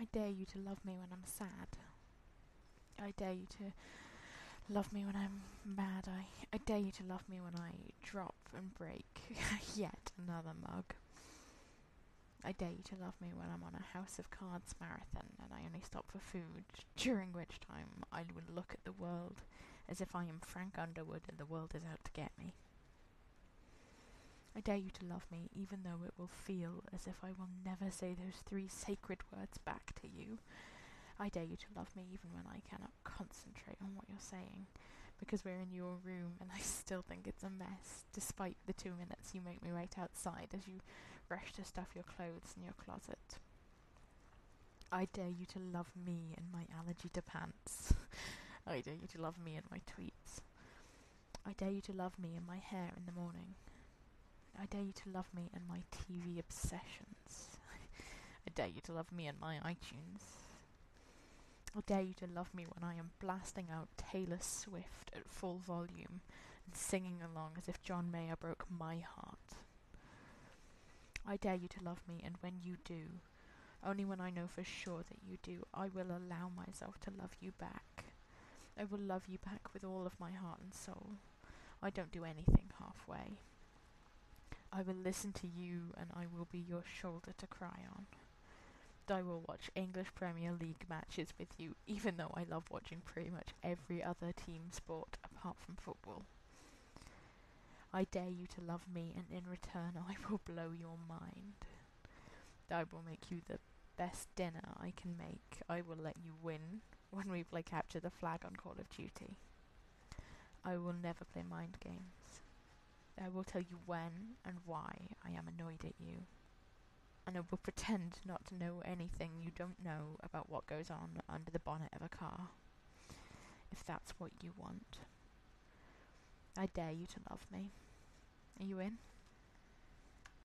I dare you to love me when I'm sad. I dare you to love me when I'm mad. I dare you to love me when I drop and break yet another mug. I dare you to love me when I'm on a House of Cards marathon and I only stop for food, during which time I would look at the world as if I am Frank Underwood and the world is out to get me. I dare you to love me even though it will feel as if I will never say those 3 sacred words back to you. I dare you to love me even when I cannot concentrate on what you're saying, because we're in your room and I still think it's a mess, despite the 2 minutes you make me wait outside as you rush to stuff your clothes in your closet. I dare you to love me and my allergy to pants. I dare you to love me and my tweets. I dare you to love me and my hair in the morning. I dare you to love me and my TV obsessions. I dare you to love me and my iTunes. I dare you to love me when I am blasting out Taylor Swift at full volume and singing along as if John Mayer broke my heart. I dare you to love me, and when you do, only when I know for sure that you do, I will allow myself to love you back. I will love you back with all of my heart and soul. I don't do anything halfway. I will listen to you and I will be your shoulder to cry on. I will watch English Premier League matches with you, even though I love watching pretty much every other team sport apart from football. I dare you to love me, and in return I will blow your mind. I will make you the best dinner I can make. I will let you win when we play Capture the Flag on Call of Duty. I will never play mind games. I will tell you when and why I am annoyed at you. And I will pretend not to know anything you don't know about what goes on under the bonnet of a car. If that's what you want. I dare you to love me. Are you in?